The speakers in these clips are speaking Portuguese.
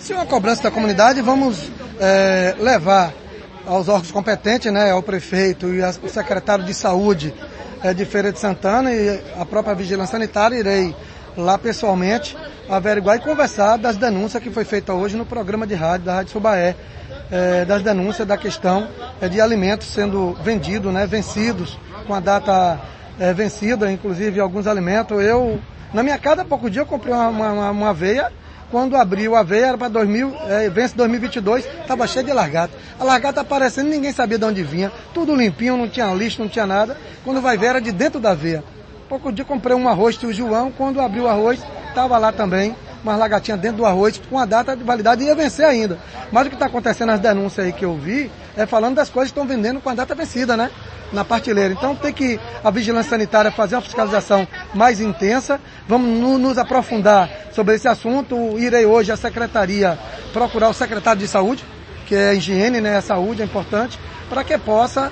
Se é uma cobrança da comunidade, vamos levar aos órgãos competentes, né, ao prefeito e ao secretário de saúde de Feira de Santana e a própria vigilância sanitária. Irei lá pessoalmente averiguar e conversar das denúncias que foi feita hoje no programa de rádio da Rádio Subaé, das denúncias da questão de alimentos sendo vendidos, né, vencidos, com a data vencida, inclusive alguns alimentos. Na minha casa, há pouco dia, eu comprei uma aveia. Quando abriu a aveia, era para vence 2022, estava cheio de largata. A largata aparecendo, ninguém sabia de onde vinha, tudo limpinho, não tinha lixo, não tinha nada. Quando vai ver, era de dentro da aveia. Pouco dia, comprei um arroz tio João, quando abriu o arroz, estava lá também, umas lagartinhas dentro do arroz, com a data de validade, e ia vencer ainda. Mas o que está acontecendo nas denúncias aí que eu vi, é falando das coisas que estão vendendo com a data vencida, né? Na partilheira. Então tem que a vigilância sanitária fazer uma fiscalização mais intensa. Vamos nos aprofundar sobre esse assunto. Irei hoje à secretaria procurar o secretário de saúde, que é a higiene, né? A saúde é importante, para que possa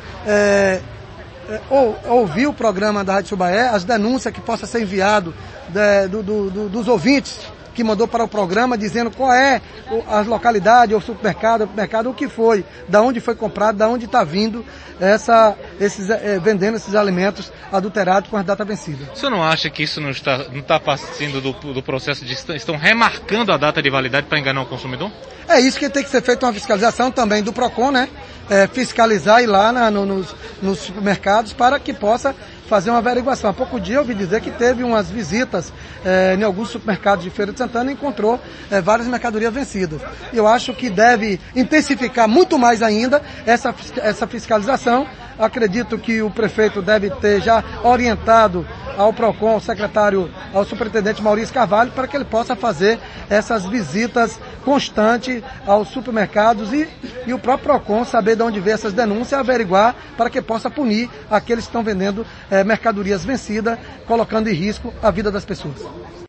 ouvir o programa da Rádio Subaé, as denúncias que possa ser enviado dos ouvintes que mandou para o programa, dizendo qual é as localidades, o supermercado, o que foi, da onde foi comprado, da onde está vindo vendendo esses alimentos adulterados com a data vencida. O senhor não acha que isso não está partindo do processo de estão remarcando a data de validade para enganar o consumidor? É isso que tem que ser feita, uma fiscalização também do PROCON, né? Fiscalizar e ir lá nos supermercados para que possa fazer uma averiguação. Há pouco dia eu ouvi dizer que teve umas visitas em alguns supermercados de Feira de Santana e encontrou várias mercadorias vencidas. Eu acho que deve intensificar muito mais ainda essa fiscalização. Acredito que o prefeito deve ter já orientado ao PROCON, ao superintendente Maurício Carvalho, para que ele possa fazer essas visitas constantes aos supermercados e o próprio PROCON saber de onde vem essas denúncias, averiguar para que possa punir aqueles que estão vendendo mercadorias vencidas, colocando em risco a vida das pessoas.